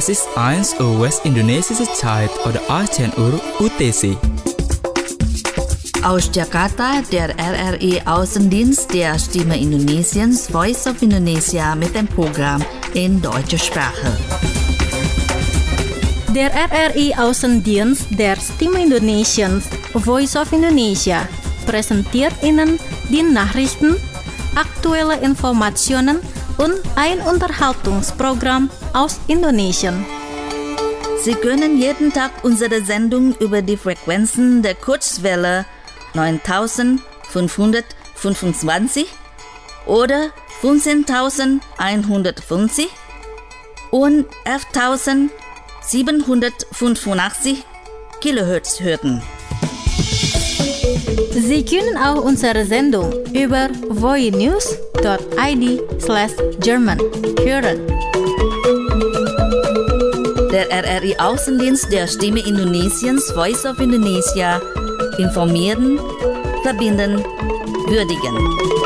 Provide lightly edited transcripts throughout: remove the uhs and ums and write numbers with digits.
Das ist 1 Uhr indonesische Zeit oder 18 Uhr UTC. Aus Jakarta, der RRI Außendienst der Stimme Indonesiens Voice of Indonesia mit dem Programm in deutscher Sprache. Der RRI Außendienst der Stimme Indonesiens Voice of Indonesia präsentiert Ihnen die Nachrichten, aktuelle Informationen und ein Unterhaltungsprogramm aus Indonesien. Sie können jeden Tag unsere Sendung über die Frequenzen der Kurzwelle 9525 oder 15150 und 11785 Kilohertz hören. Sie können auch unsere Sendung über voinews.id/German hören. Der RRI Außendienst der Stimme Indonesiens Voice of Indonesia informieren, verbinden, würdigen.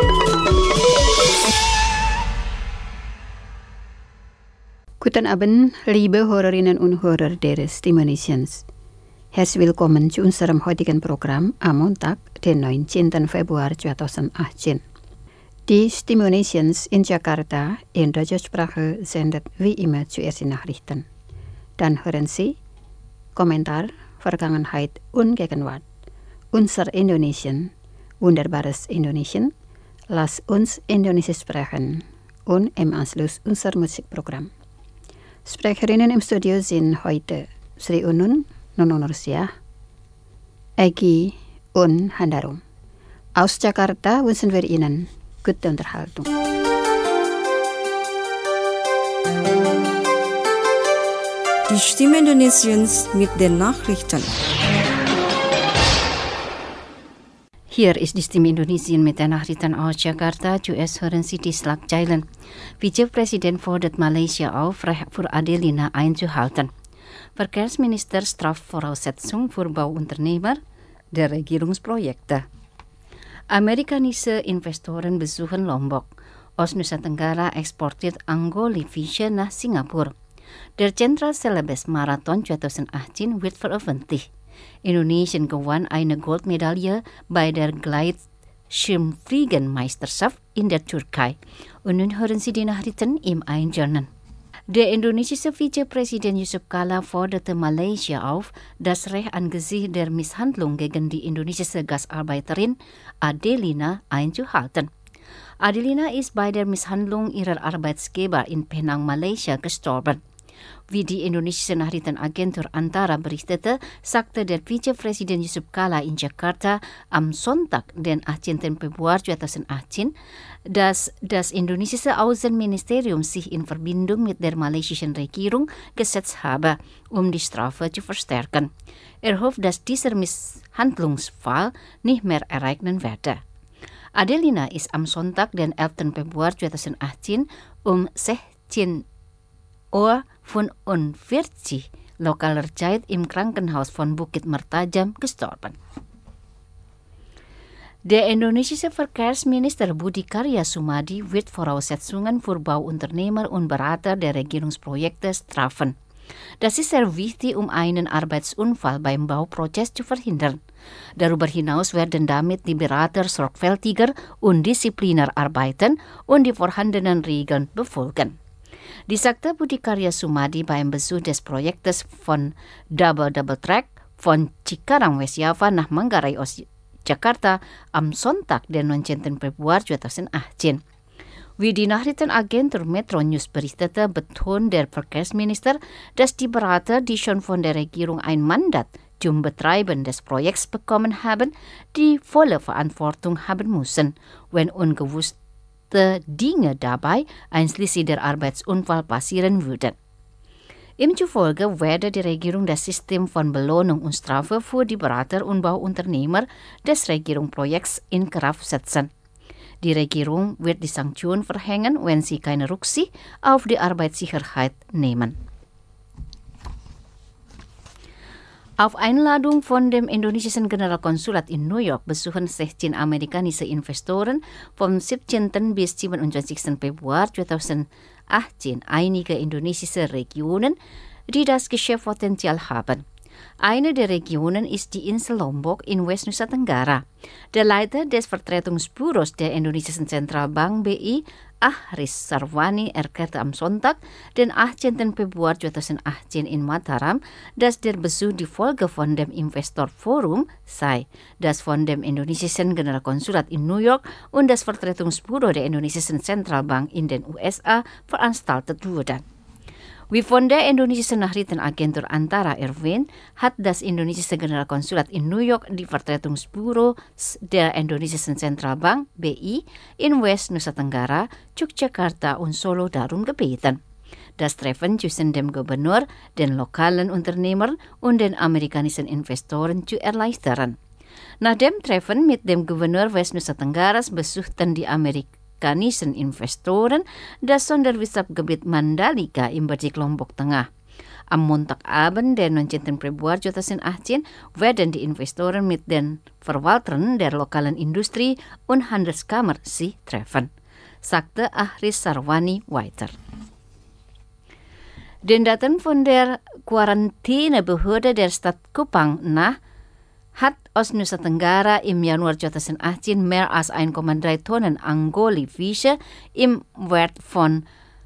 Guten Abend, liebe Hörerinnen und Hörer der Stimme Indonesiens. Herzlich willkommen zu unserem heutigen Programm am Montag, den 19. Februar 2018. Die Stimme Indonesiens in Jakarta in deutscher Sprache sendet wie immer zuerst die Nachrichten. Dann hören Sie Kommentar, Vergangenheit und Gegenwart. Unser Indonesien, wunderbares Indonesien, lass uns Indonesisch sprechen und im Anschluss unser Musikprogramm. Sprecherinnen im Studio sind heute Sri Unun, Nunun Nursiah, Egi und Handarum. Aus Jakarta wünschen wir Ihnen gute Unterhaltung. Die Stimme Indonesiens mit den Nachrichten. Hier ist die Stimme Indonesien mit den Nachrichten aus Jakarta. Zuerst hören Sie die Schlagzeilen. Vizepräsident fordert Malaysia auf, Recht für Adelina einzuhalten. Verkehrsminister straft Voraussetzung für Bauunternehmer der Regierungsprojekte. Amerikanische Investoren besuchen Lombok. Nusa Tenggara exportiert Angoli-Fische nach Singapur. Der Central Celebes Marathon 2018 wird veröffentlicht. Indonesien gewann eine Goldmedaille bei der Gleitschirmfliegenmeisterschaft in der Türkei. Und nun hören Sie die Nachrichten im Einzelnen. Der indonesische Vizepräsident Yusuf Kala forderte Malaysia auf, das Recht angesichts der Misshandlung gegen die indonesische Gastarbeiterin Adelina einzuhalten. Adelina ist bei der Misshandlung ihrer Arbeitgeber in Penang, Malaysia, gestorben. Wie die indonesische Nachrichtenagentur Antara berichtete, sagte der Vizepräsident Yusuf Kala in Jakarta am Sonntag, den 18. Februar 2018, dass das indonesische Außenministerium sich in Verbindung mit der malaysischen Regierung gesetzt habe, um die Strafe zu verstärken. Er hofft, dass dieser Misshandlungsfall nicht mehr ereignen werde. Adelina ist am Sonntag, den 11. Februar 2018, um 16:45 lokaler Zeit im Krankenhaus von Bukit Mertajam gestorben. Der indonesische Verkehrsminister Budi Karya Sumadi wird Voraussetzungen für Bauunternehmer und Berater der Regierungsprojekte straffen. Das ist sehr wichtig, um einen Arbeitsunfall beim Bauprozess zu verhindern. Darüber hinaus werden damit die Berater sorgfältiger und diszipliner arbeiten und die vorhandenen Regeln befolgen. Dies sagte Budi Karya Sumadi beim Besuch des Projektes von Double Track von Cikarang West Java nach Manggarai aus Jakarta am Sonntag, den 19. Februar 2018. Wie die Nachrichtenagentur Metro News berichtete, betont der Verkehrsminister, dass die Berater, die schon von der Regierung ein Mandat zum Betreiben des Projekts bekommen haben, die volle Verantwortung haben müssen, wenn ungewusste Dinge dabei, einschließlich der Arbeitsunfall, passieren würden. Ihm zufolge werde die Regierung das System von Belohnung und Strafe für die Berater und Bauunternehmer des Regierungsprojekts in Kraft setzen. Die Regierung wird die Sanktionen verhängen, wenn sie keine Rücksicht auf die Arbeitssicherheit nehmen. Auf Einladung von dem indonesischen Generalkonsulat in New York besuchen 16 amerikanische Investoren vom 17. bis 27. Februar 2018 einige indonesische Regionen, die das Geschäftspotenzial haben. Eine der Regionen ist die Insel Lombok in Westnusa Tenggara. Der Leiter des Vertretungsbüros der indonesischen Zentralbank BI, Ahris Sarwani, erklärte am Sonntag, den 18. Februar 2018 in Mataram, dass der Besuch die Folge von dem Investorforum sei, das von dem indonesischen Generalkonsulat in New York und das Vertretungsbüro der indonesischen Zentralbank in den USA veranstaltet wurde. Wie von der indonesischen Nachrichtenagentur Antara erwähnt, hat das indonesische Generalkonsulat in New York die Vertretungsbüros der indonesischen Zentralbank BI in West Nusa Tenggara, Yogyakarta und Solo darum gebeten, das Treffen zwischen dem Gouverneur, den lokalen Unternehmern und den amerikanischen Investoren zu erleichtern. Nach dem Treffen mit dem Gouverneur West Nusa Tenggaras besuchten die amerikanischen Investoren das Sonderwissenschaftsgebiet Mandalika im Bereich Lombok Tengah. Am Montagabend, der 19. Februar 2018, werden die Investoren mit den Verwaltern der lokalen Industrie- und Handelskammer sich treffen, sagte Ahris Sarwani weiter. Den Daten von der Quarantänebehörde der Stadt Kupang hat aus Nusa Tenggara im Januar 2018 mehr als 1,3 Tonnen Angoli-Fische im Wert von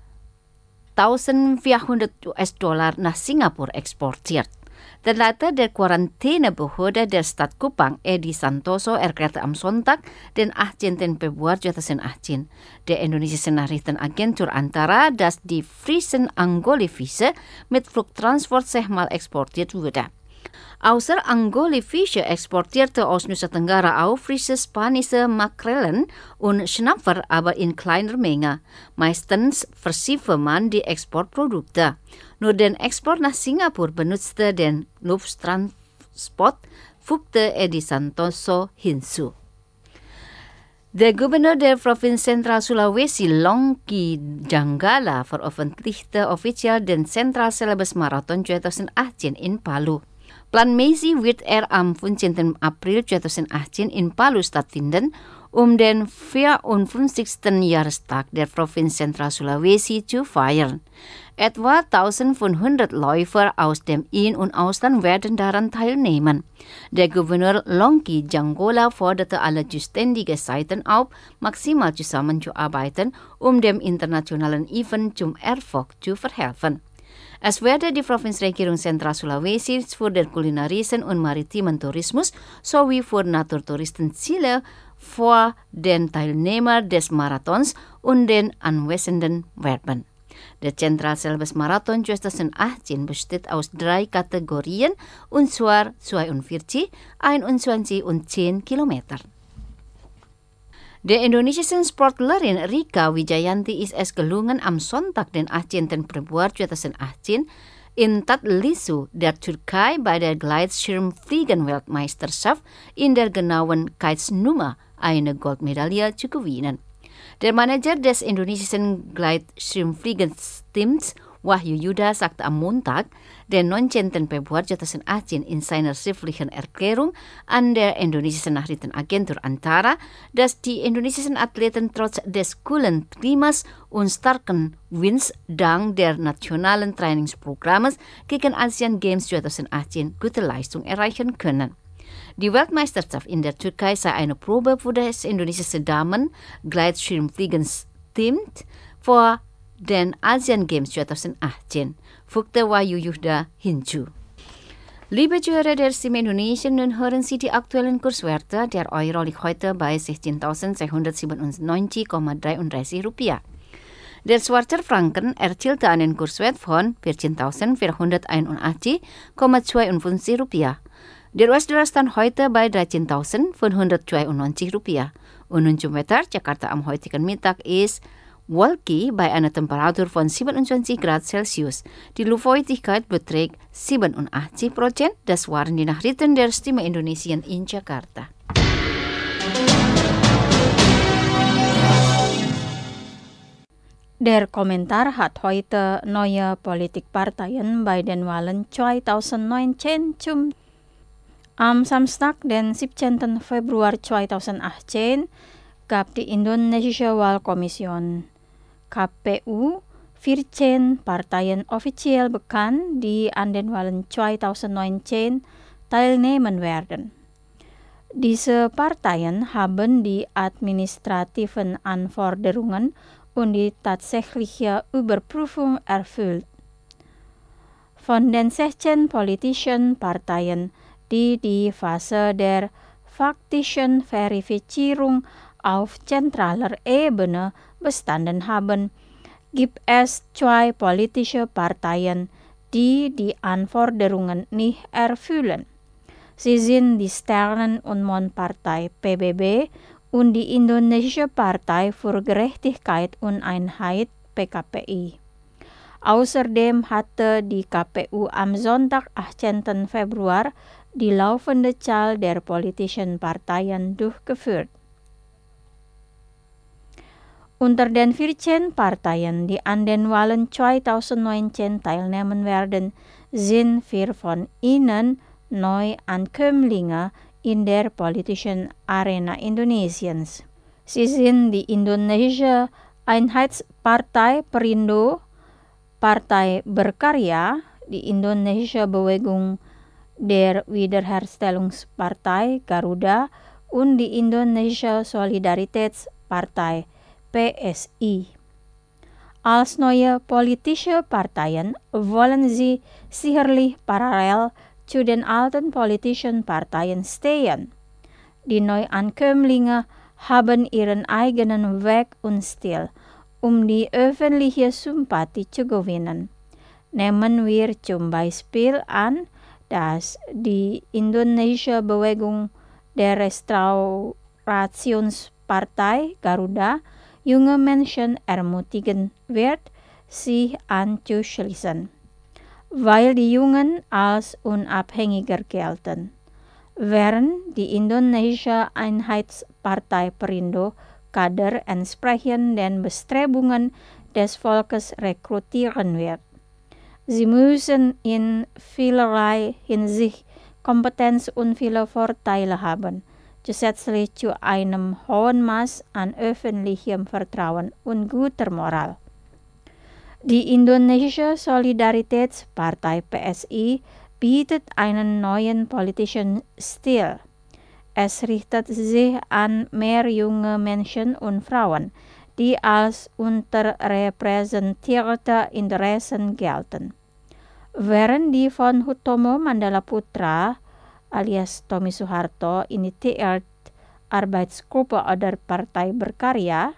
$1.400 nach Singapur exportiert. Der Leiter der Quarantänebehörde der Stadt Kupang, Edi Santoso, erklärte am Sonntag, den 18. Februar 2018, der indonesischen Nachrichtenagentur Antara, dass die frischen Angoli-Fische mit Flugtransport sechsmal exportiert wurde. Außer Angoli-Fische exportierte aus Nusa Tenggara auch frische spanische Makrelen und Schnapper, aber in kleiner Menge. Meistens versiefe man die Exportprodukte. Nur den Export nach Singapur benutzte den Lufttransport, fügte Edi Santoso hinzu. Der Gouverneur der Provinz Zentral Sulawesi, Longki Janggala, veröffentlichte offiziell den Central Syllabus Marathon 2018 in Palu. Planmäßig wird er am 15. April 2018 in Palu stattfinden, den 54. Jahrestag der Provinz Zentral Sulawesi zu feiern. Etwa 1500 Läufer aus dem In- und Ausland werden daran teilnehmen. Der Gouverneur Longki Janggala forderte alle zuständigen Seiten auf, maximal zusammenzuarbeiten, dem internationalen Event zum Erfolg zu verhelfen. Es werde die Provinzregierung Zentral Sulawesi für den kulinarischen und maritimen Tourismus sowie für Naturtouristenziele vor den Teilnehmern des Marathons und den Anwesenden werben. Der Central Syllabus Marathon 2018 besteht aus 3 Kategorien, und zwar 42, 21 und 10 Kilometer. Der indonesischen Sportlerin Rika Wijayanti ist es gelungen, am Sonntag, den 18. Februar 2018, in Tatlisu der Türkei bei der Gleitschirmfliegen-Weltmeisterschaft in der genauen Kitesurfen eine Goldmedaille zu gewinnen. Der Manager des indonesischen Gleitschirmfliegensteams, Wahyu Yuda, sagte am Montag, den 19. Februar 2018 in seiner schriftlichen Erklärung an der indonesischen Nachrichtenagentur Antara, dass die indonesischen Athleten trotz des kühlen Klimas und starken Winds dank der nationalen Trainingsprogrammes gegen Asian Games 2018 gute Leistung erreichen können. Die Weltmeisterschaft in der Türkei sei eine Probe für das indonesische Damen-Gleitschirmfliegensteam vor den Asian Games 2018, fügte Wahyu Yuda hinzu. Liebe Zuhörer der Stimme Indonesien, nun hören Sie die aktuellen Kurswerte. Der Euro liegt heute bei 16.697,33 Rupiah. Der Schweizer Franken erzielte einen Kurswert von 14.481,52 Rupiah. Der US-Dollar stand heute bei 13.592 Rupiah. Und nun zum Wetter. Jakarta am heutigen Mittag ist wolkig bei einer Temperatur von 27 Grad Celsius. Die Luftfeuchtigkeit beträgt 87%. Das waren die Nachrichten der Stimme Indonesien in Jakarta. Der Kommentar hat heute neue Politikparteien bei den Wahlen 2019 zum Am Samstag den 17. Februar 2018 gab die Indonesische Wahlkommission KPU 14 Parteien offiziell bekannt, die an den Wahlen 2019 teilnehmen werden. Diese Parteien haben die administrativen Anforderungen und die tatsächliche Überprüfung erfüllt. Von den 16 politischen Parteien, die die Phase der faktischen Verifizierung auf zentraler Ebene bestanden haben, gibt es 2 politische Parteien, die die Anforderungen nicht erfüllen. Sie sind die Sternen- und Mondpartei PBB und die Indonesische Partei für Gerechtigkeit und Einheit PKPI. Außerdem hatte die KPU am Sonntag, 18. Februar, die laufende Zahl der politischen Parteien durchgeführt. Unter den 14 Parteien, die an den Wahlen 2019 teilnehmen werden, sind 4 von ihnen Neuankömmlinge in der politischen Arena Indonesiens. Sie sind die Indonesische Einheitspartei Perindo, Partai Berkarya, die Indonesische Bewegung der Wiederherstellungspartei Garuda und die Indonesische Solidaritätspartei PSI. Als neue politische Parteien wollen sie sicherlich parallel zu den alten politischen Parteien stehen. Die Neuankömmlinge haben ihren eigenen Weg und Stil, um die öffentliche Sympathie zu gewinnen. Nehmen wir zum Beispiel an, dass die Indonesische Bewegung der Restaurationspartei Garuda junge Menschen ermutigen wird, sich anzuschließen, weil die Jungen als unabhängiger gelten, während die Indonesische Einheitspartei Perindo Kader entsprechend den Bestrebungen des Volkes rekrutieren wird. Sie müssen in vielerlei Hinsicht Kompetenz und viele Vorteile haben, zusätzlich zu einem hohen Maß an öffentlichem Vertrauen und guter Moral. Die Indonesische Solidaritätspartei PSI bietet einen neuen politischen Stil. Es richtet sich an mehr junge Menschen und Frauen, die als unterrepräsentierte Interessen gelten. Während die von Hutomo Mandalaputra alias Tommy Soeharto initiiert Arbeitsgruppe oder Partai Berkarya,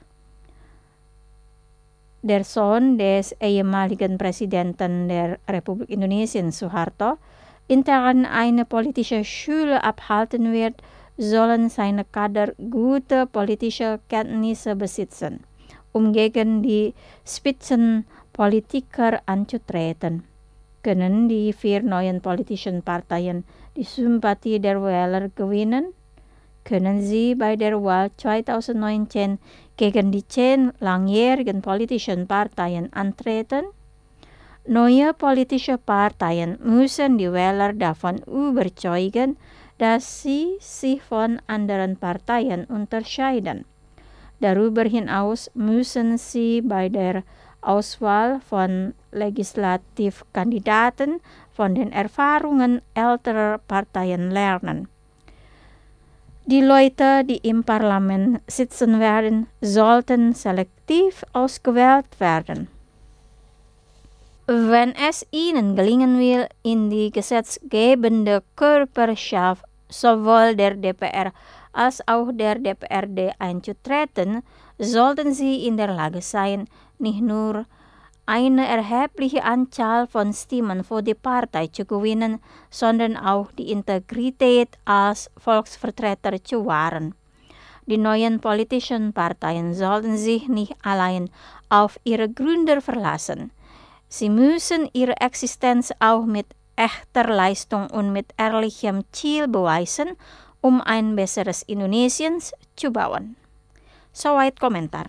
der Sohn des ehemaligen Präsidenten der Republik Indonesien Soeharto, intern eine politische Schule abhalten wird, sollen seine Kader gute politische Kenntnisse besitzen, um gegen die Spitzenpolitiker anzutreten. Können die 4 neuen politischen Parteien die Sympathie der Wähler gewinnen? Können sie bei der Wahl 2019 gegen die 10 langjährigen politischen Parteien antreten? Neue politische Parteien müssen die Wähler davon überzeugen, dass sie sich von anderen Parteien unterscheiden. Darüber hinaus müssen sie bei der Auswahl von Legislativkandidaten von den Erfahrungen älterer Parteien lernen. Die Leute, die im Parlament sitzen werden, sollten selektiv ausgewählt werden. Wenn es ihnen gelingen will, in die gesetzgebende Körperschaft sowohl der DPR als auch der DPRD einzutreten, sollten sie in der Lage sein, nicht nur eine erhebliche Anzahl von Stimmen für die Partei zu gewinnen, sondern auch die Integrität als Volksvertreter zu wahren. Die neuen politischen Parteien sollten sich nicht allein auf ihre Gründer verlassen. Sie müssen ihre Existenz auch mit echter Leistung und mit ehrlichem Ziel beweisen, um ein besseres Indonesiens zu bauen. Soweit Komentar.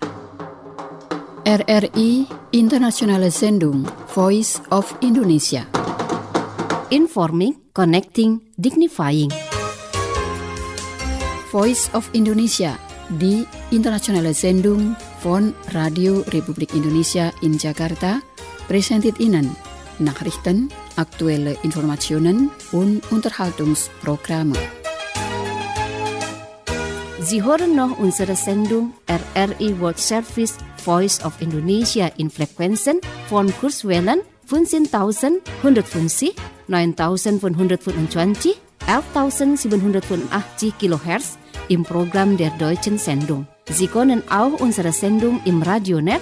RRI Internationale Sendung Voice of Indonesia. Informing, connecting, dignifying. Voice of Indonesia, die internationale Sendung von Radio Republik Indonesia in Jakarta, presenteert Ihnen Nachrichten, aktuelle Informationen und Unterhaltungsprogramme. Sie hören noch unsere Sendung RRI World Service Voice of Indonesia in Frequenzen von Kurzwellen 15.150, 9.525, 11.785 kHz im Programm der Deutschen Sendung. Sie können auch unsere Sendung im Radionet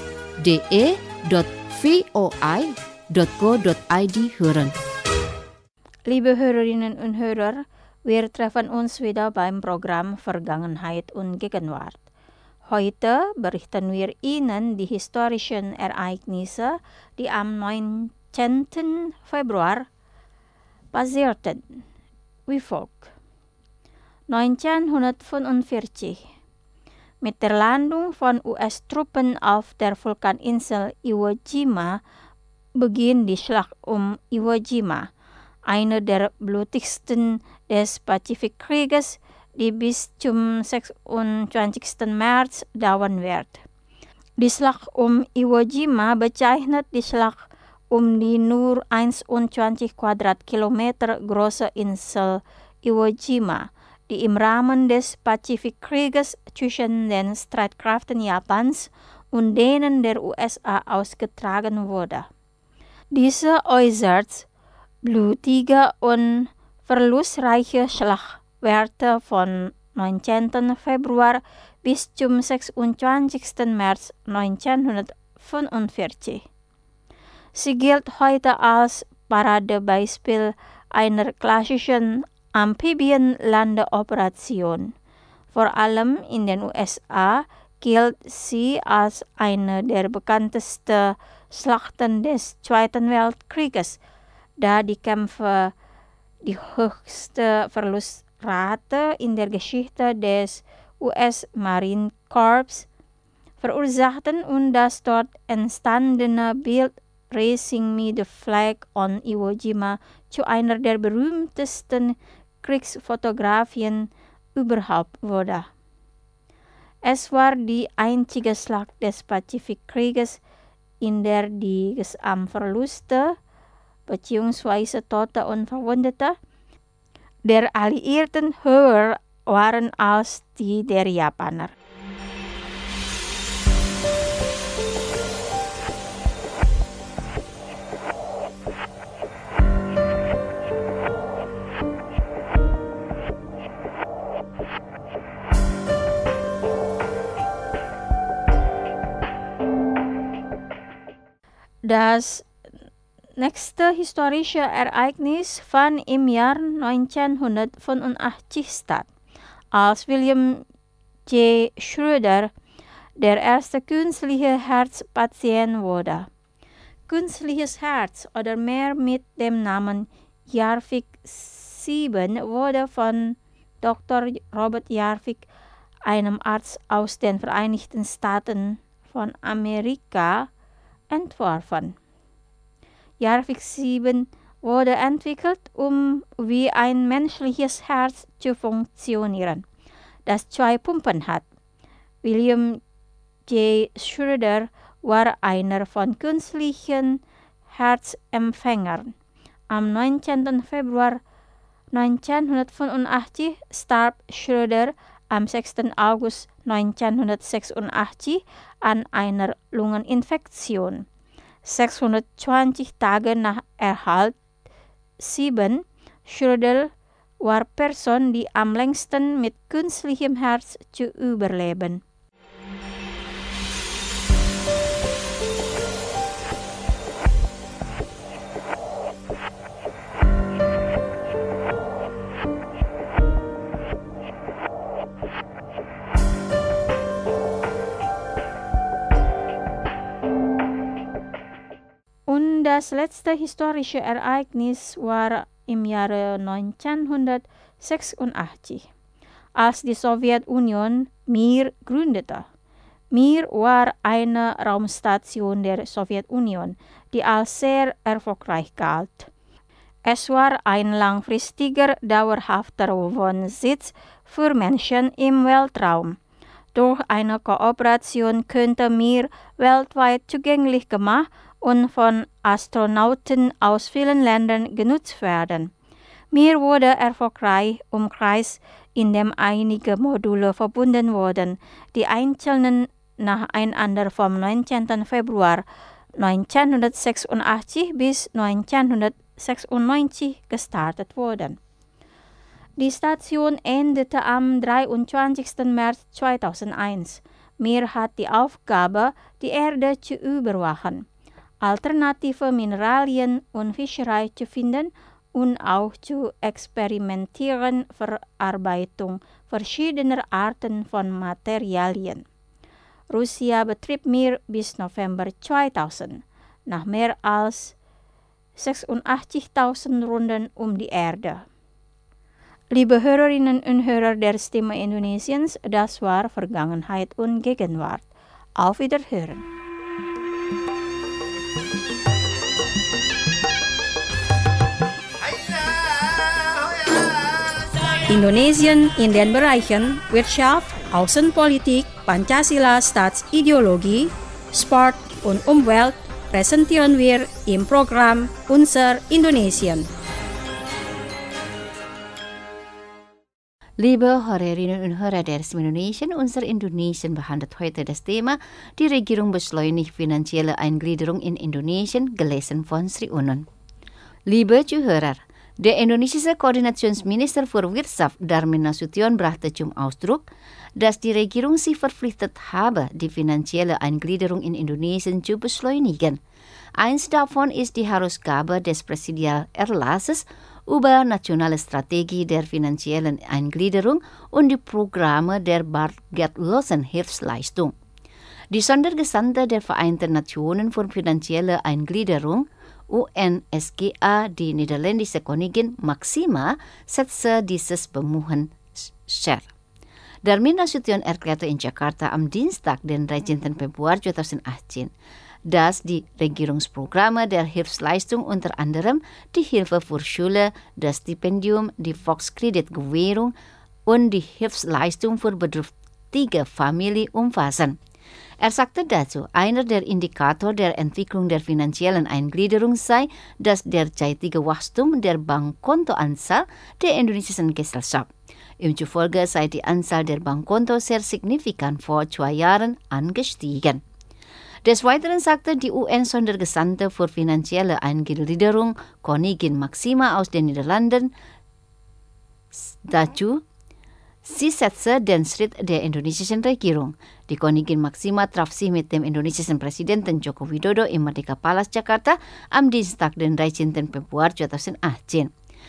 de.voi.co.id hören. Liebe Hörerinnen und Hörer, wir treffen uns wieder beim Programm Vergangenheit und Gegenwart. Heute berichten wir Ihnen die historischen Ereignisse, die am 19. Februar passierten. Wie folgt: 1945. Mit der Landung von US-Truppen auf der Vulkaninsel Iwo Jima beginnt die Schlacht um Iwo Jima, eine der blutigsten des Pazifikkrieges, die bis zum 26. März dauern wird. Die Schlacht um Iwo Jima bezeichnet die Schlacht um die nur 21 Quadratkilometer große Insel Iwo Jima, die im Rahmen des Pazifikkrieges zwischen den Streitkräften Japans und denen der USA ausgetragen wurde. Diese äußerst blutige und verlustreiche Schlacht währte von 19. Februar bis zum 26. März 1945. Sie gilt heute als Paradebeispiel einer klassischen Amphibienlandeoperation. Vor allem in den USA gilt sie als eine der bekanntesten Schlachten des Zweiten Weltkrieges, da die Kämpfe die höchste Verlustrate in der Geschichte des US Marine Corps verursachten und das dort entstandene Bild Raising Me the Flag on Iwo Jima zu einer der berühmtesten Kriegsfotografien überhaupt wurde. Es war die einzige Schlacht des Pazifikkrieges, in der die Gesamtverluste bzw. Tote und Verwundete der Alliierten höher waren als die der Japaner. Das nächste historische Ereignis fand im Jahr 1985 statt, als William J. Schroeder der erste künstliche Herzpatient wurde. Künstliches Herz oder mehr mit dem Namen Järvik 7 wurde von Dr. Robert Järvik, einem Arzt aus den Vereinigten Staaten von Amerika, entworfen. Järvik 7 wurde entwickelt, um wie ein menschliches Herz zu funktionieren, das zwei Pumpen hat. William J. Schroeder war einer von künstlichen Herzempfängern. Am 19. Februar 1985 starb Schroeder am 6. August 1986 an einer Lungeninfektion. 620 Tage nach Erhalt 7. Schroeder war Person, die am längsten mit künstlichem Herz zu überleben. Und das letzte historische Ereignis war im Jahre 1986, als die Sowjetunion Mir gründete. Mir war eine Raumstation der Sowjetunion, die als sehr erfolgreich galt. Es war ein langfristiger, dauerhafter Wohnsitz für Menschen im Weltraum. Durch eine Kooperation könnte Mir weltweit zugänglich gemacht und von Astronauten aus vielen Ländern genutzt werden. Mir wurde erfolgreich umkreist, indem einige Module verbunden wurden, die einzelnen nacheinander vom 19. Februar 1986 bis 1996 gestartet wurden. Die Station endete am 23. März 2001. Mir hat die Aufgabe, die Erde zu überwachen, alternative Mineralien und Fischerei zu finden und auch zu experimentieren, Verarbeitung verschiedener Arten von Materialien. Rusia betrieb Mir bis November 2000, nach mehr als 86.000 Runden um die Erde. Liebe Hörerinnen und Hörer der Stimme Indonesiens, das war Vergangenheit und Gegenwart. Auf Wiederhören. Indonesien in den Bereichen Wirtschaft, Außenpolitik, Pancasila Staatsideologie, Sport und Umwelt präsentieren wir im Programm Unser Indonesien. Liebe Hörerinnen und Hörer der Stimme Indonesien, unser Indonesien behandelt heute das Thema Die Regierung beschleunigt finanzielle Eingliederung in Indonesien, gelesen von Sri Unun. Liebe Zuhörer, der indonesische Koordinationsminister für Wirtschaft Darmin Nasution brachte zum Ausdruck, dass die Regierung sich verpflichtet habe, die finanzielle Eingliederung in Indonesien zu beschleunigen. Eins davon ist die Herausgabe des Präsidialerlasses über nationale Strategie der finanziellen Eingliederung und die Programme der bargeldlosen Hilfsleistung. Die Sondergesandte der Vereinten Nationen für finanzielle Eingliederung, UNSGA, die niederländische Königin Maxima, setzte dieses Bemühen share. Darmin Nasution erklärte in Jakarta am Dienstag, den 13. Februar 2018, dass die Regierungsprogramme der Hilfsleistung unter anderem die Hilfe für Schule, das Stipendium, die Volkskreditgewährung und die Hilfsleistung für bedürftige Familien umfassen. Er sagte dazu, einer der Indikator der Entwicklung der finanziellen Eingliederung sei das derzeitige Wachstum der Bankkontoanzahl der indonesischen Gesellschaft. Ihm zufolge sei die Anzahl der Bankkonto sehr signifikant vor 2 Jahren angestiegen. Des Weiteren sagte die UN-Sondergesandte für finanzielle Eingliederung, Königin Maxima aus den Niederlanden, dazu, sie setzte den Schritt der indonesischen Regierung. Die Königin Maxima traf sich mit dem indonesischen Präsidenten Joko Widodo im Merdeka Palace Jakarta am Dienstag, den 13. Februar 2018.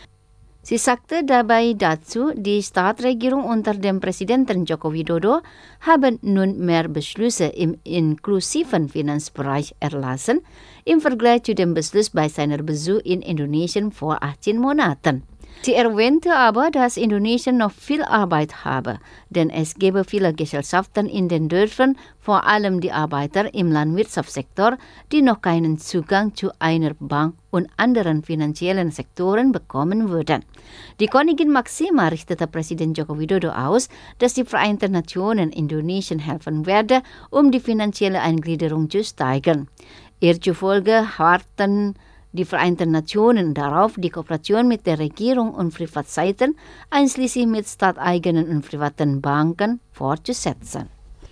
Sie sagte dabei dazu, die Staatsregierung unter dem Präsidenten Joko Widodo haben nunmehr Beschlüsse im inklusiven Finanzbereich erlassen, im Vergleich zu dem Beschluss bei seiner Besuch in Indonesien vor 18 Monaten. Sie erwähnte aber, dass Indonesien noch viel Arbeit habe, denn es gebe viele Gesellschaften in den Dörfern, vor allem die Arbeiter im Landwirtschaftssektor, die noch keinen Zugang zu einer Bank und anderen finanziellen Sektoren bekommen würden. Die Königin Maxima richtete Präsident Joko Widodo aus, dass die Vereinten Nationen Indonesien helfen werde, um die finanzielle Eingliederung zu steigern. Ihr zufolge harrten die Vereinten Nationen darauf, die Kooperation mit der Regierung und Privatseiten, einschließlich mit staateigenen und privaten Banken, fortzusetzen.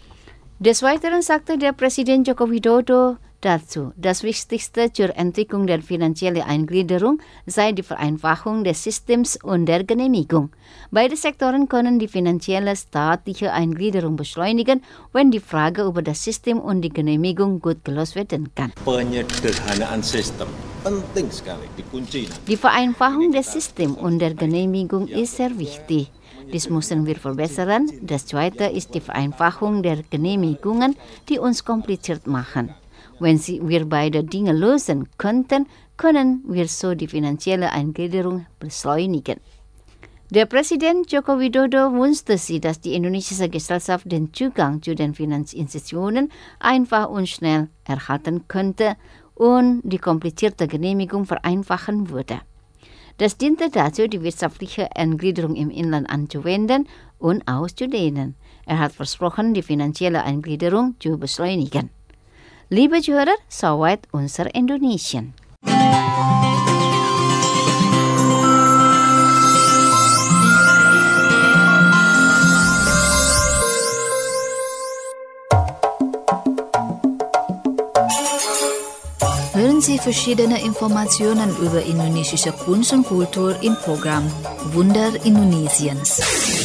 Des Weiteren sagte der Präsident Joko Widodo dazu, das Wichtigste zur Entwicklung der finanziellen Eingliederung sei die Vereinfachung des Systems und der Genehmigung. Beide Sektoren können die finanzielle staatliche Eingliederung beschleunigen, wenn die Frage über das System und die Genehmigung gut gelöst werden kann. Penyederhanaan sistem penting sekali, dikunci. Die Vereinfachung des Systems und der Genehmigung ist sehr wichtig. Dies müssen wir verbessern. Das Zweite ist die Vereinfachung der Genehmigungen, die uns kompliziert machen. Wenn wir beide Dinge lösen könnten, können wir so die finanzielle Eingliederung beschleunigen. Der Präsident Joko Widodo wünschte sich, dass die indonesische Gesellschaft den Zugang zu den Finanzinstitutionen einfach und schnell erhalten könnte und die komplizierte Genehmigung vereinfachen würde. Das diente dazu, die wirtschaftliche Eingliederung im Inland anzuwenden und auszudehnen. Hat versprochen, die finanzielle Eingliederung zu beschleunigen. Liebe Zuhörer, soweit unser Indonesien. Hören Sie verschiedene Informationen über indonesische Kunst und Kultur im Programm Wunder Indonesiens.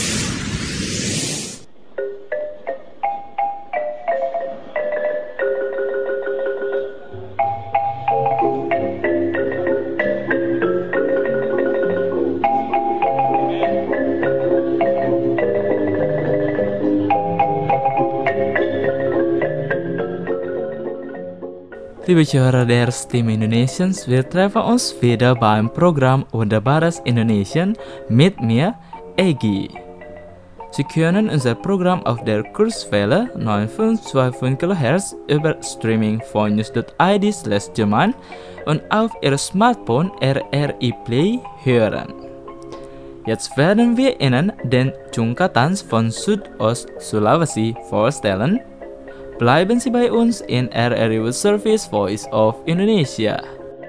Liebe Zuhörer der Stimme Indonesiens, wir treffen uns wieder beim Programm Wunderbares Indonesien mit mir, Egi. Sie können unser Programm auf der Kurzwelle 9,25 kHz über Streaming von news.id/Jerman und auf Ihr Smartphone RRI Play hören. Jetzt werden wir Ihnen den Chungka-Tanz von Südost-Sulawesi vorstellen. Bleiben Sie bei uns in RRI World Service Voice of Indonesia.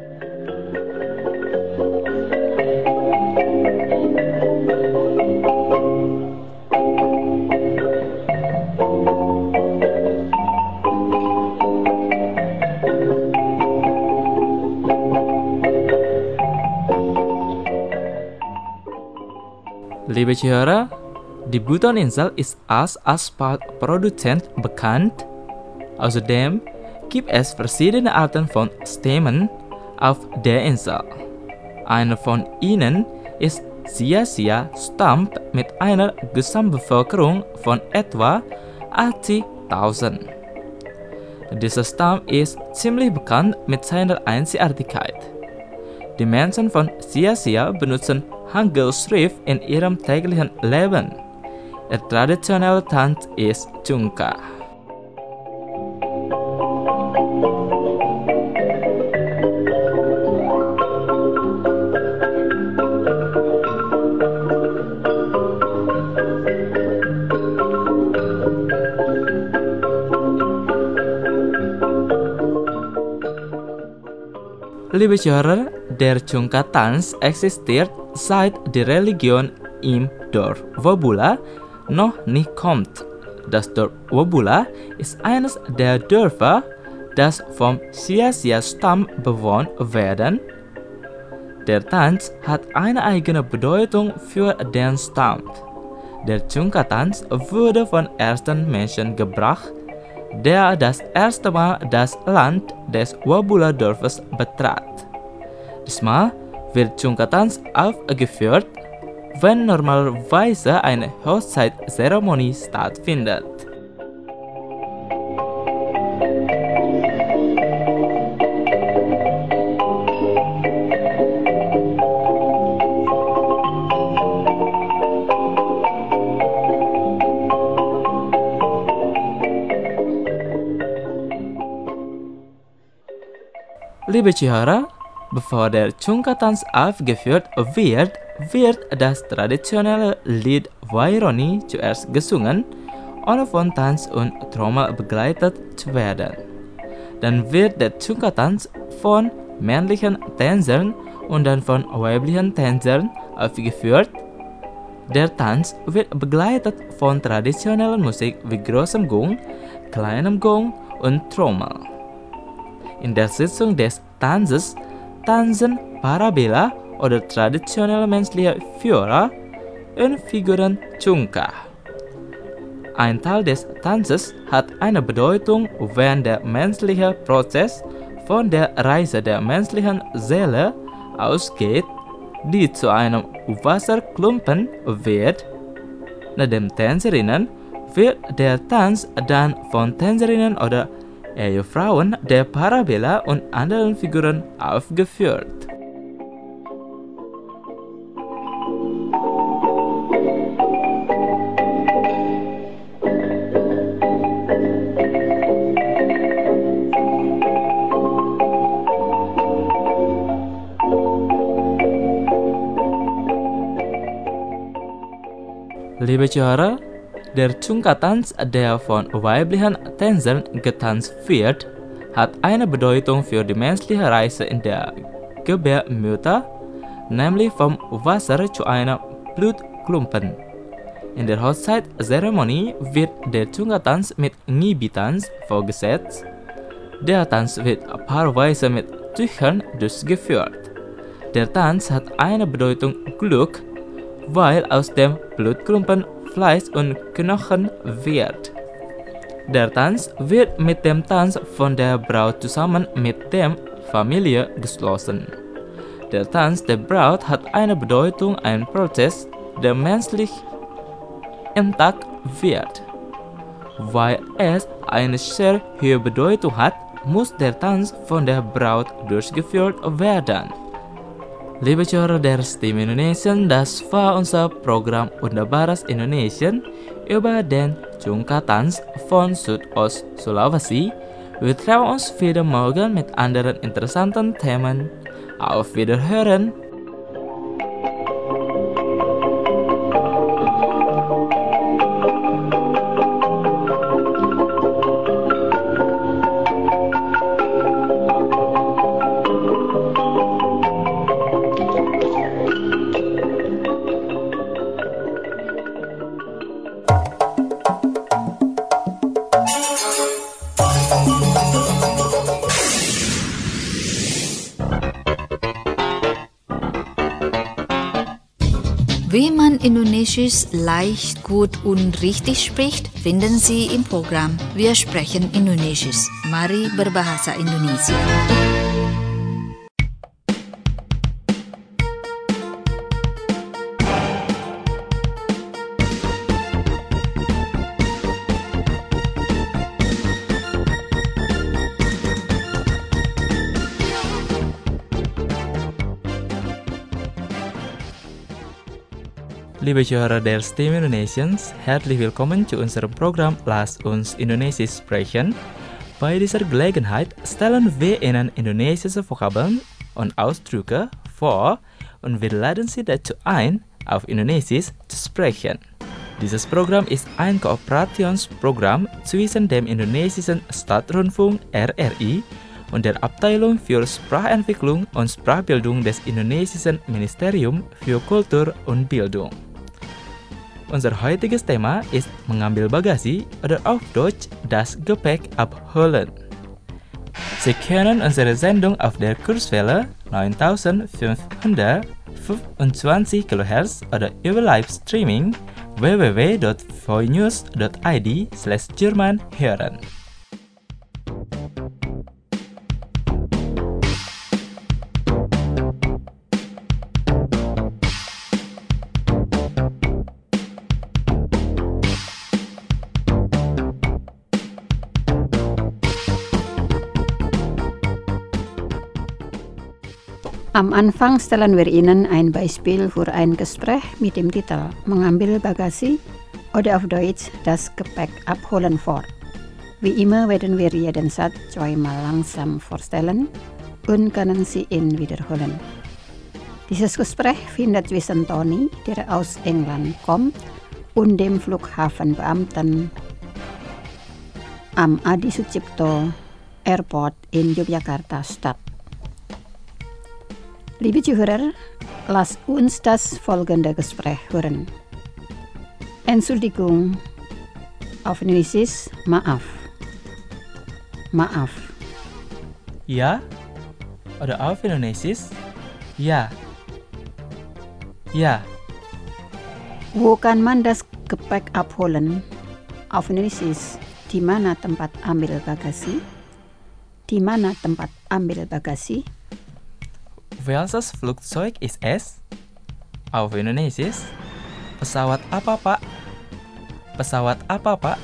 Liebe Zuhörer, die Butoninsel ist als Asphaltproduzent bekannt. Außerdem gibt es verschiedene Arten von Stämmen auf der Insel. Eine von ihnen ist Sia-Sia-Stamm mit einer Gesamtbevölkerung von etwa 80.000. Dieser Stamm ist ziemlich bekannt mit seiner Einzigartigkeit. Die Menschen von Sia-Sia benutzen Hangul-Schrift in ihrem täglichen Leben. Ihr traditioneller Tanz ist Chungka. Liebe Zuhörer, der Chungka-Tanz existiert seit die Religion im Dorf Wobula noch nicht kommt. Das Dorf Wobula ist eines der Dörfer, das vom Sia-Sia-Stamm bewohnt werden. Der Tanz hat eine eigene Bedeutung für den Stamm. Der Chungka-Tanz wurde von ersten Menschen gebracht, der das erste Mal das Land des Wobula-Dorfes betrat. Diesmal wird Chungka-Tanz aufgeführt, wenn normalerweise eine Hochzeitszeremonie stattfindet. Liebe Zuhörer, bevor der Chungka-Tanz aufgeführt wird, wird das traditionelle Lied Waironi zuerst gesungen, ohne von Tanz und Trommel begleitet zu werden. Dann wird der Chungka-Tanz von männlichen Tänzern und dann von weiblichen Tänzern aufgeführt. Der Tanz wird begleitet von traditioneller Musik wie großem Gong, kleinem Gong und Trommel. In der Sitzung des Tanzes tanzen Parabela oder traditionelle menschliche Führer und Figuren Chungka. Ein Teil des Tanzes hat eine Bedeutung, wenn der menschliche Prozess von der Reise der menschlichen Seele ausgeht, die zu einem Wasserklumpen wird. Nach den Tänzerinnen wird der Tanz dann von Tänzerinnen oder Ehefrauen der Parabela und anderen Figuren aufgeführt. Liebe Zuhörer, der Zungentanz, der von weiblichen Tänzern getanzt wird, hat eine Bedeutung für die menschliche Reise in der Gebärmutter, nämlich vom Wasser zu einer Blutklumpen. In der Hochzeitszeremonie wird der Zungentanz mit Ngibi-Tanz vorgesetzt. Der Tanz wird paarweise mit Tüchern durchgeführt. Der Tanz hat eine Bedeutung Glück, weil aus dem Blutklumpen Fleisch und Knochen wird. Der Tanz wird mit dem Tanz von der Braut zusammen mit der Familie geschlossen. Der Tanz der Braut hat eine Bedeutung, ein Prozess, der menschlich intakt wird. Weil es eine sehr hohe Bedeutung hat, muss der Tanz von der Braut durchgeführt werden. Liebe Zuhörer der Stimme Indonesien, das war unser Programm Wunderbares Indonesien über den Zungentanz von Südost-Sulawesi. Wir treffen uns wieder morgen mit anderen interessanten Themen. Auf Wiederhören! Wie man Indonesisch leicht, gut und richtig spricht, finden Sie im Programm Wir sprechen Indonesisch. Mari berbahasa Indonesia. Liebe Zuhörer der Stimme Indonesiens, herzlich willkommen zu unserem Programm Lass uns Indonesisch sprechen. Bei dieser Gelegenheit stellen wir Ihnen indonesische Vokabeln und Ausdrücke vor und wir laden Sie dazu ein, auf Indonesisch zu sprechen. Dieses Programm ist ein Kooperationsprogramm zwischen dem indonesischen Staatsrundfunk RRI und der Abteilung für Sprachentwicklung und Sprachbildung des indonesischen Ministerium für Kultur und Bildung. Unser heutiges Thema ist mengambil bagasi oder auf Deutsch das Gepäck abholen. Sie können unsere Sendung auf der Kurswelle 9525 kHz oder über Livestreaming www.voinews.id/Jerman hören. Am Anfang stellen wir Ihnen ein Beispiel für ein Gespräch mit dem Titel Mengambil Bagasi oder auf Deutsch das Gepäck abholen vor. Wie immer werden wir jeden Satz zweimal langsam vorstellen und können Sie ihn wiederholen. Dieses Gespräch findet zwischen Tony, der aus England kommt, und dem Flughafenbeamten am Adi Sucipto Airport in Yogyakarta statt. Liebe Zuhörer, lasst uns das folgende Gespräch hören. Entschuldigung, auf Indonesisch, maaf. Maaf. Ja? Oder auf Indonesisch? Ja. Ja. Wo kann man das Gepäck abholen? Auf Indonesisch, di mana tempat ambil bagasi? Di mana tempat ambil bagasi? Welches Flugzeug ist es? Auf Indonesisch? Pesawat apa, Pak? Pesawat apa, Pak?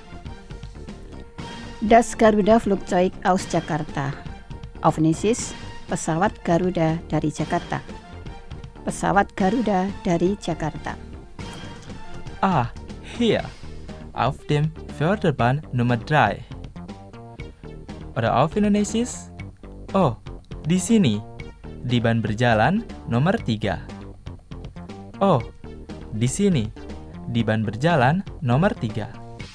Das Garuda-Flugzeug aus Jakarta. Auf Indonesisch, pesawat Garuda dari Jakarta. Pesawat Garuda dari Jakarta. Ah, hier. Auf dem Förderbahn Nummer 3. Oder auf Indonesisch? Oh, di sini. Di ban berjalan nomor 3. Oh, di sini. di ban berjalan nomor 3.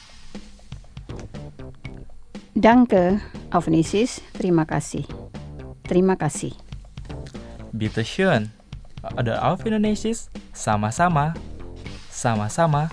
Danke, auf Nächstes, terima kasih. Terima kasih. Bitte schön. Oder auf Indonesisch, sama-sama. Sama-sama.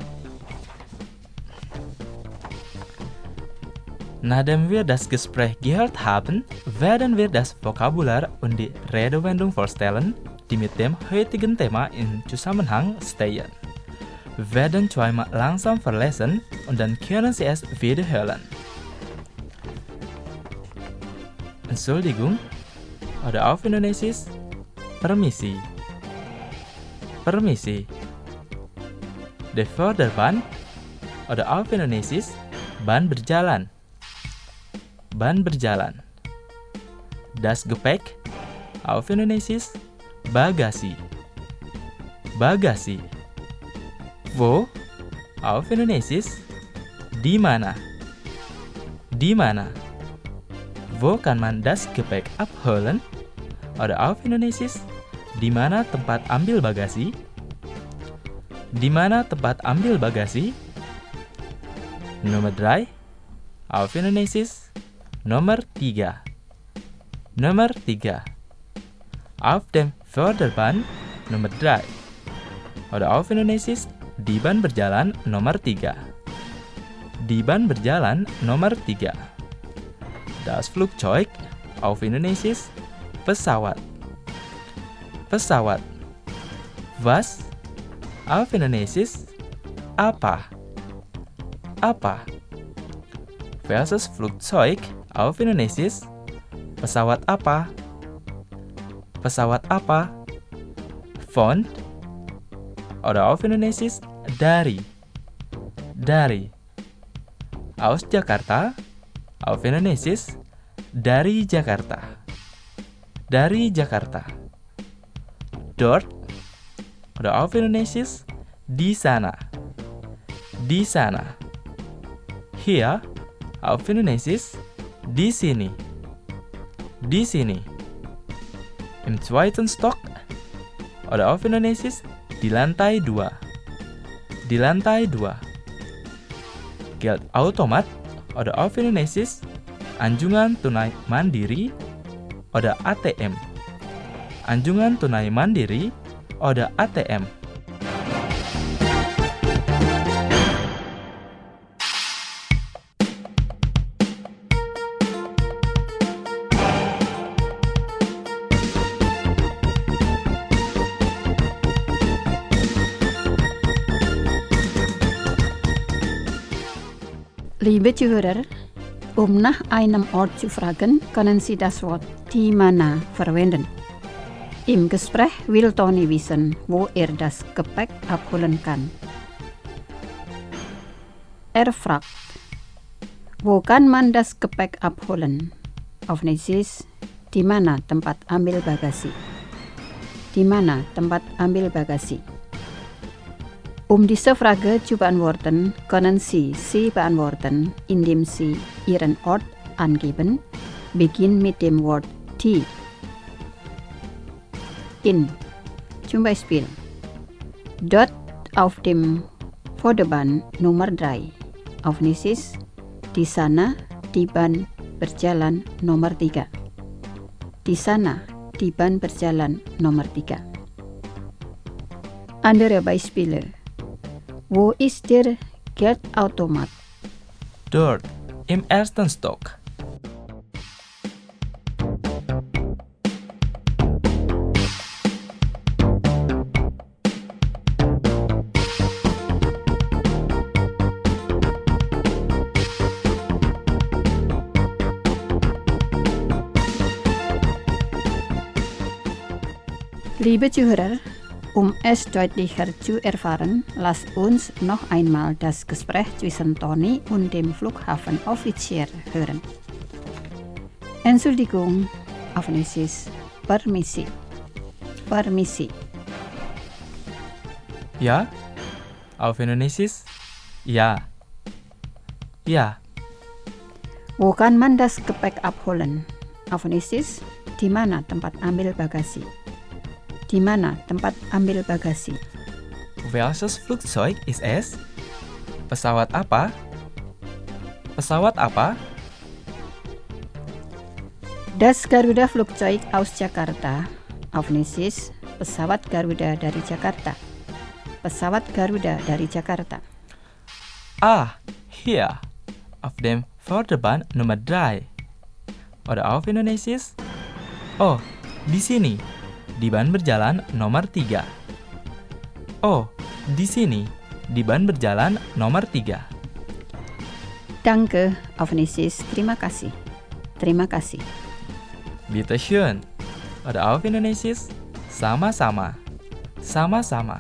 Nachdem wir das Gespräch gehört haben, werden wir das Vokabular und die Redewendung vorstellen, die mit dem heutigen Thema in Zusammenhang stehen. Wir werden zweimal langsam verlesen und dann können Sie es wiederholen. Entschuldigung, oder auf Indonesisch, permisi. Permisi. De Vorderbahn, oder auf Indonesisch, ban berjalan. Ban berjalan. Das Gepäck, auf Indonesisch, bagasi. Bagasi. Wo, auf Indonesisch, di mana. Di mana. Wo kann man das Gepäck abholen? Oder auf Indonesisch, di mana tempat ambil bagasi? Di mana tempat ambil bagasi? Nomor 3, auf Indonesisch, Nomor 3. Nomor 3. Auf dem Vorderbahn Nomor 3. Oder auf Indonesisch, di ban berjalan nomor 3. Di ban berjalan nomor 3. Das Flugzeug, auf Indonesisch, pesawat. Pesawat. Was? Auf Indonesisch, apa? Apa? Welches Flugzeug, auf Indonesisch, pesawat apa? Pesawat apa? Von, oder auf Indonesisch, dari. Dari. Aus Jakarta, auf Indonesisch, dari Jakarta. Dari Jakarta. Dort, oder auf Indonesisch, di sana. Di sana. Hier, auf Indonesisch, di sini. Di sini. Im zweiten Stock, oder auf Indonesisch, di lantai 2. Di lantai 2. Geldautomat, oder auf Indonesisch, anjungan tunai mandiri, oder ATM. Anjungan tunai mandiri, oder ATM. Liebe Zuhörer, nach einem Ort zu fragen, können Sie das Wort di mana verwenden. Im Gespräch will Tony wissen, wo das Gepäck abholen kann. Fragt, wo kann man das Gepäck abholen? Auf Indonesisch, di mana tempat ambil bagasi? Di mana tempat ambil bagasi? Diese Frage zu beantworten, können Sie sie beantworten, indem Sie Ihren Ort angeben, beginnt mit dem Wort die. In, zum Beispiel, dort auf dem Vorderbahn Nomor 3, auf Indonesisch, di sana di ban berjalan nomor 3. Di sana di ban berjalan nomor 3. Andere Beispiele. Wo ist der Geldautomat? Dort, im ersten Stock. Liebe Zuhörer, es deutlicher zu erfahren, lasst uns noch einmal das Gespräch zwischen Tony und dem Flughafenoffizier hören. Entschuldigung, auf Indonesisch, permisi. Permisi. Ja, auf Indonesisch, ja. Ja. Wo kann man das Gepäck abholen? Auf Indonesisch, di mana tempat ambil bagasi? Di mana tempat ambil bagasi? Welches Flugzeug ist es? Pesawat apa? Pesawat apa? Das Garuda Flugzeug aus Jakarta. Auf Nisis, pesawat Garuda dari Jakarta. Pesawat Garuda dari Jakarta. Ah, hier. Auf dem Vorderbahn Nummer 3. Oder auf Indonesisch? Oh, di sini. Di ban berjalan nomor 3. Oh, di sini. Di ban berjalan nomor 3. Danke, auf Nisis, terima kasih. Terima kasih. Bitte schön. Oder auf Indonesisch? Sama-sama. Sama-sama.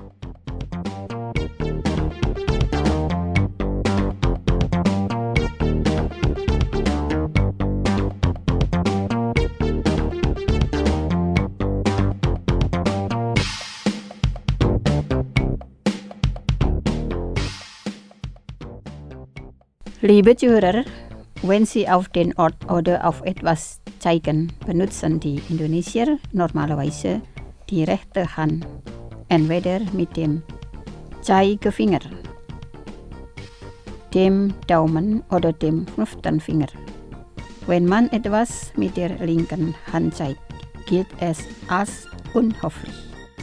Liebe Zuhörer, wenn Sie auf den Ort oder auf etwas zeigen, benutzen die Indonesier normalerweise die rechte Hand, entweder mit dem Zeigefinger, dem Daumen oder dem 5. Finger. Wenn man etwas mit der linken Hand zeigt, gilt es als unhöflich.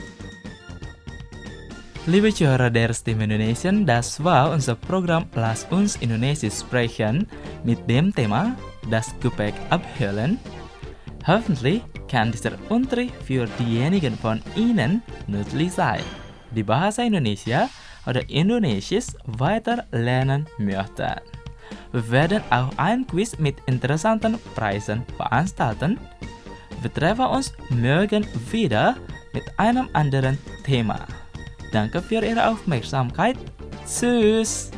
Liebe Zuhörer der Stimme Indonesien, das war unser Programm Lass uns Indonesisch sprechen mit dem Thema Das Gepäck abholen. Hoffentlich kann dieser Unterricht für diejenigen von Ihnen nützlich sein, die Bahasa Indonesia oder Indonesisch weiter lernen möchten. Wir werden auch ein Quiz mit interessanten Preisen veranstalten. Wir treffen uns morgen wieder mit einem anderen Thema. Danke für Ihre Aufmerksamkeit. Tschüss.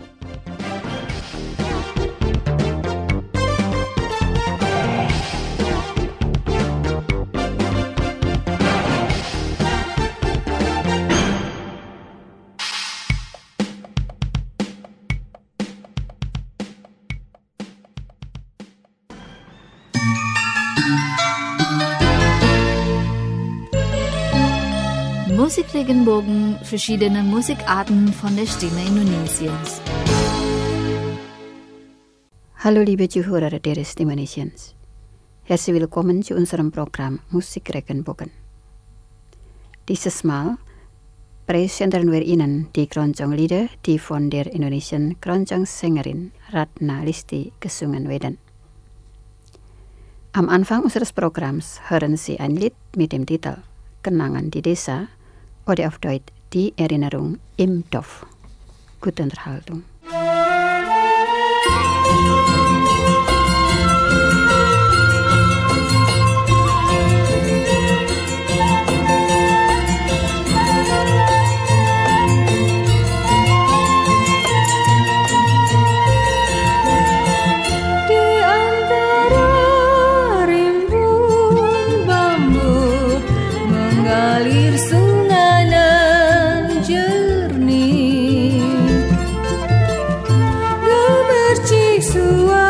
Musikregenbogen, verschiedene Musikarten von der Stimme Indonesiens. Hallo liebe Zuhörer der Stimme Indonesiens. Herzlich willkommen zu unserem Programm Musikregenbogen. Dieses Mal präsentieren wir Ihnen die Keroncong-Lieder, die von der indonesischen Keroncong-Sängerin Ratna Listi gesungen werden. Am Anfang unseres Programms hören Sie ein Lied mit dem Titel Kenangan di Desa oder auf Deutsch Die Erinnerung im Dorf. Gute Unterhaltung. Suara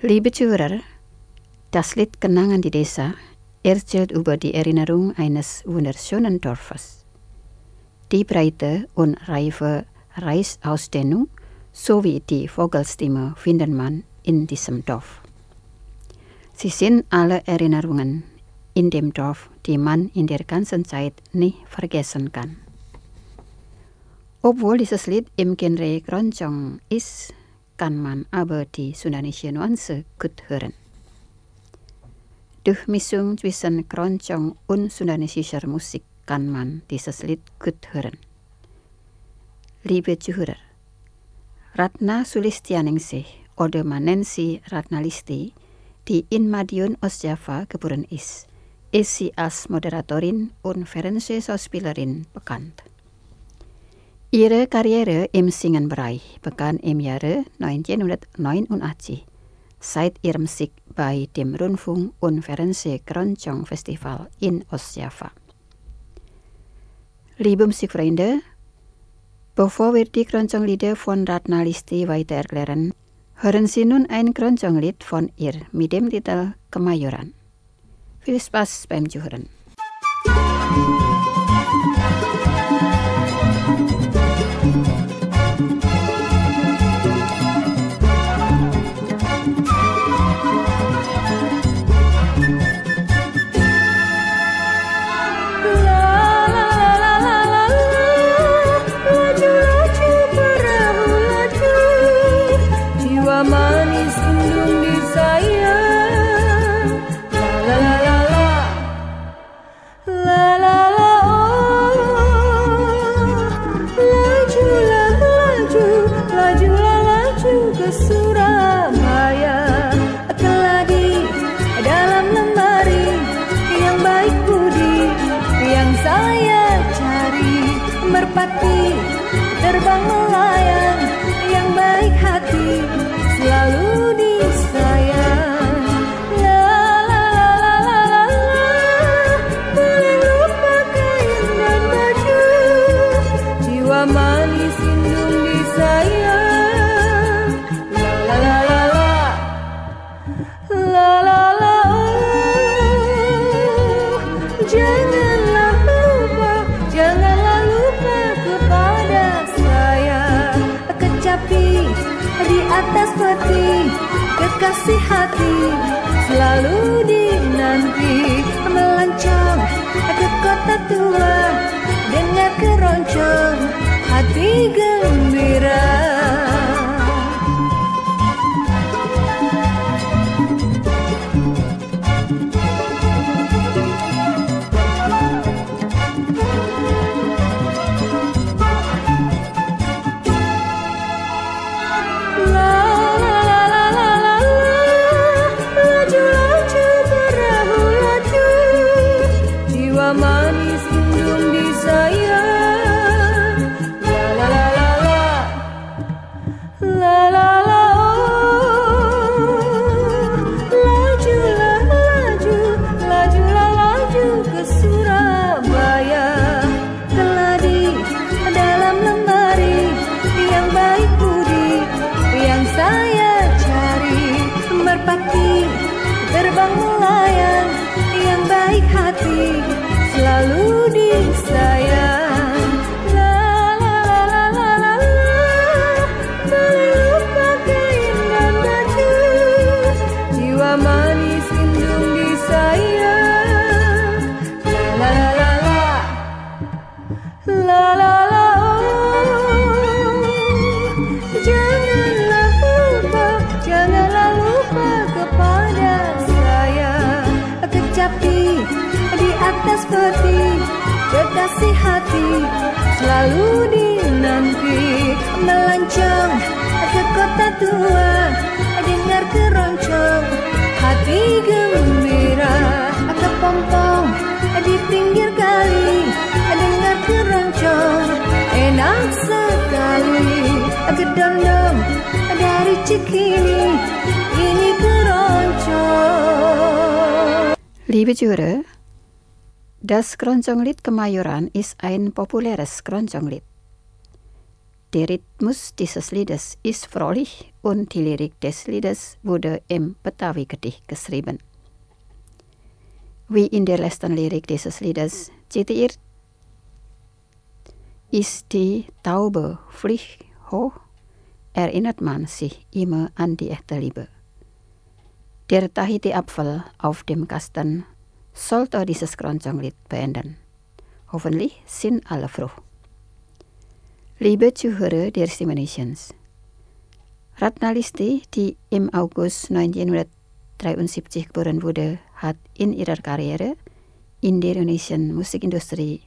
Liebe Zuhörer, das Lied Kenangan die Desa erzählt über die Erinnerung eines wunderschönen Dorfes. Die breite und reife Reisausdehnung sowie die Vogelstimme findet man in diesem Dorf. Sie sind alle Erinnerungen in dem Dorf, die man in der ganzen Zeit nie vergessen kann. Obwohl dieses Lied im Genre Keroncong ist, kann man aber die sundanesische Nuance gut hören. Durch Mischung zwischen Keroncong und sundanesischer Musik kann man dieses Lied gut hören. Liebe Zuhörer, Ratna Sulistianingsih oder man nennt sie Ratna Listi, die in Madiun, Ostjava geboren ist sie als Moderatorin und Fernsehschauspielerin bekannt. Ihre Karriere im Singenbereich begann im Jahre 1989 seit ihrem Sieg bei dem Rundfunk- und Fernseh-Keroncong-Festival in Ostjava. Liebe Musikfreunde, bevor wir die Keroncong-Lieder von Ratna Listi weiter erklären, hören Sie nun ein Keroncong-Lied von ihr mit dem Titel Kemayoran. Viel Spaß beim Zuhören. Merpati terbang melayang, yang baik hati selalu disayang. La la la la la la, boleh lupa kain dan baju, jiwa manis indung disayang. La la la la la la la, janganlah lupa, janganlah lupa kepada saya. Kecapi di atas peti, kekasih hati selalu dinanti. Melancong ke kota tua, dengar keroncong, hati gembira. Manis indung disayang. La la la la la, la la la, lajulah laju, lajulah laju ke Surabaya. Keladi dalam lemari, yang baik budi yang saya cari. Merpati terbang melayang, yang baik hati selalu disayang. La la la la la la, boleh lupa kain dan baju, jiwa manis indung disayang. La la la la la la la, janganlah lupa, janganlah lupa kepada saya. Kecapi di atas peti, kekasih hati selalu dinanti. Melancong ke kota tua, dengar keroncong, hati gembira. Kepompong di pinggir kali, dengar keroncong, enak sekali. Gedondong dari Cikini, ini keroncong. Liebe Zuhörer, das Keroncong-Lied Kemayoran ist ein populäres Keroncong-Lied. Der Rhythmus dieses Liedes ist fröhlich und die Lyrik des Liedes wurde im Betawi-Gedicht geschrieben. Wie in der letzten Lyrik dieses Liedes zitiert, ist die Taube fliegt hoch, erinnert man sich immer an die echte Liebe. Der Tahiti-Apfel auf dem Kasten sollte dieses Keroncong-Lied beenden. Hoffentlich sind alle froh. Liebe Zuhörer der Stimme Nations, Ratna Listi, die im August 1973 geboren wurde, hat in ihrer Karriere in der indonesischen Musikindustrie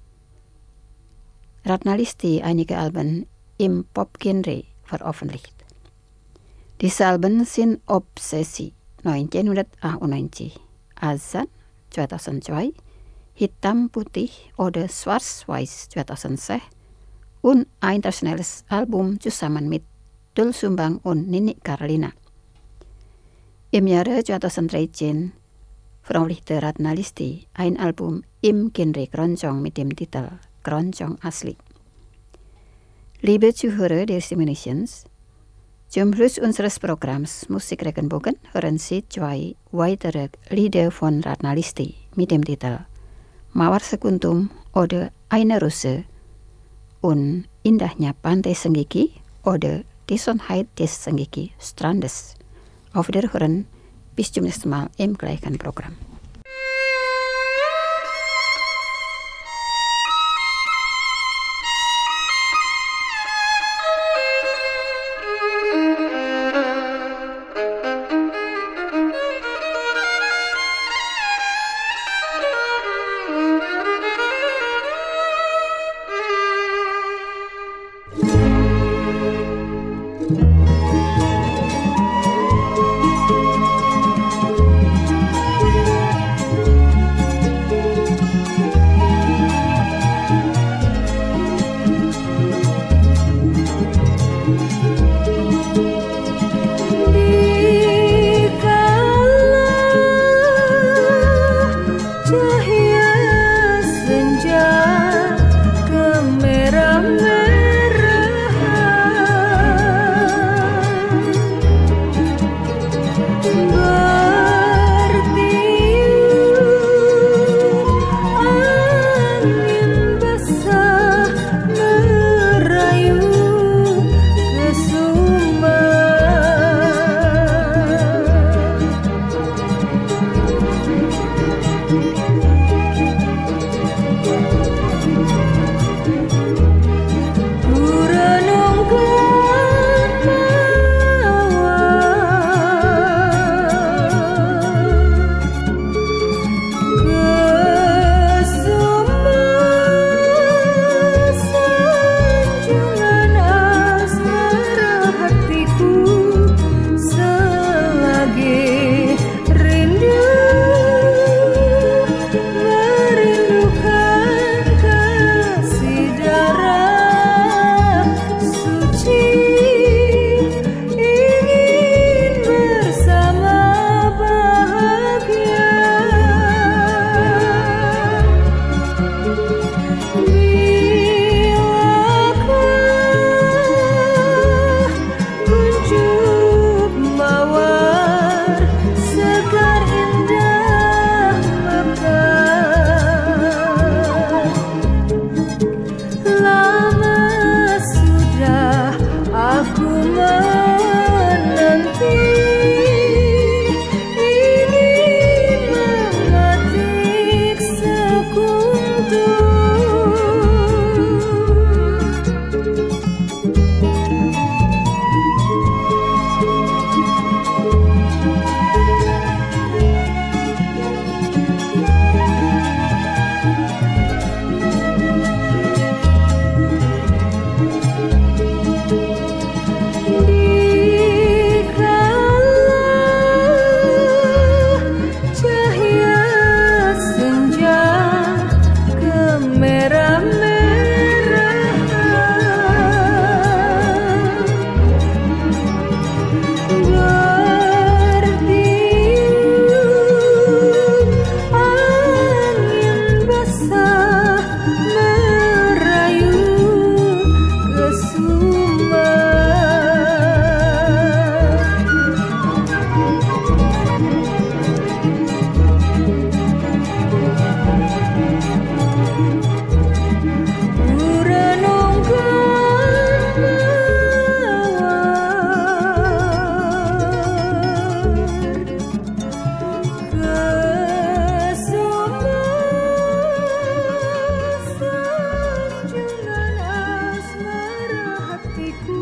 Ratna Listi einige Alben im Pop-Genre veröffentlicht. Diese Alben sind Obsesi 1998, Azan 2002, Hitam Putih oder Schwarz-Weiß 2006 und ein internationales Album zusammen mit Dul Sumbang und Nini Carlina. Im Jahre 2013 veröffentlichte Ratna Listi ein Album im Genre Keroncong mit dem Titel Keroncong Asli. Liebe Zuhörer der Stimme Nations, zum Schluss unseres Programms Musik Regenbogen hören Sie zwei weitere Lieder von Ratna Listi mit dem Titel Mawar Sekuntum oder Eine Rose und Indahnya Pantai Senggigi oder Die Schönheit des Senggigi Strandes. Auf Wiederhören, bis zum nächsten Mal im gleichen Programm.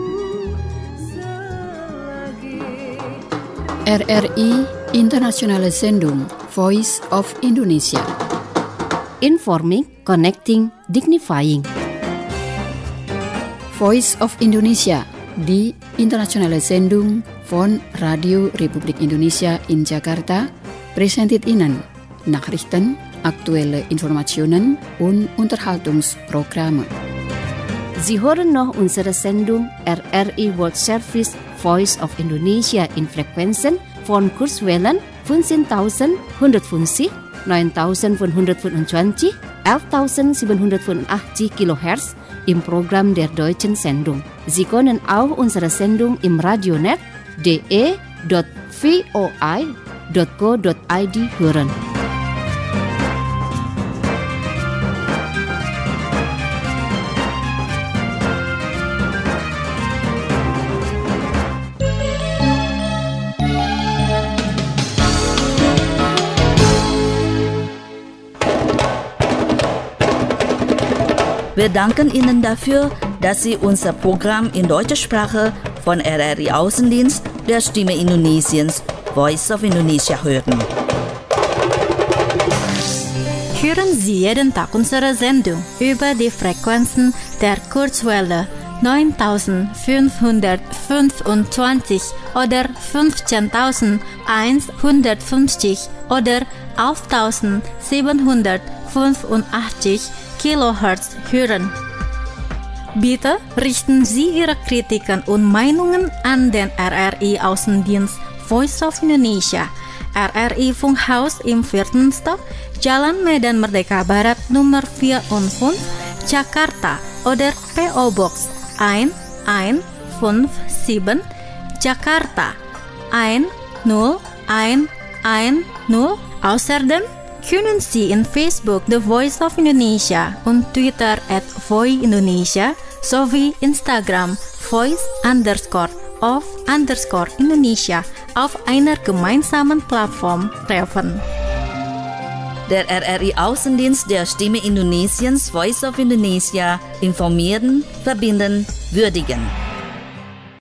RRI Internationale Sendung Voice of Indonesia. Informing, connecting, dignifying. Voice of Indonesia di Internationale Sendung von Radio Republik Indonesia in Jakarta presented Ihnen Nachrichten, aktuelle Informationen und Unterhaltungsprogramme. Sie hören noch unsere Sendung RRI World Service Voice of Indonesia in Frequenzen von Kurzwellen 15.150, 9.525, 11.785 kHz im Programm der Deutschen Sendung. Sie können auch unsere Sendung im Radionet de.voi.co.id hören. Wir danken Ihnen dafür, dass Sie unser Programm in deutscher Sprache von RRI Außendienst der Stimme Indonesiens Voice of Indonesia hören. Hören Sie jeden Tag unsere Sendung über die Frequenzen der Kurzwelle 9525 oder 15.150 oder 11.785 Kilohertz hören. Bitte richten Sie Ihre Kritiken und Meinungen an den RRI Außendienst Voice of Indonesia, RRI Funkhaus im 4. Stock, Jalan Medan Merdeka Barat Nummer 4 und 5, Jakarta oder PO Box 1157, Jakarta 10110. Außerdem können Sie in Facebook The Voice of Indonesia und Twitter @voiindonesia sowie Instagram voice_of_Indonesia auf einer gemeinsamen Plattform treffen. Der RRI Außendienst der Stimme Indonesiens Voice of Indonesia informieren, verbinden, würdigen.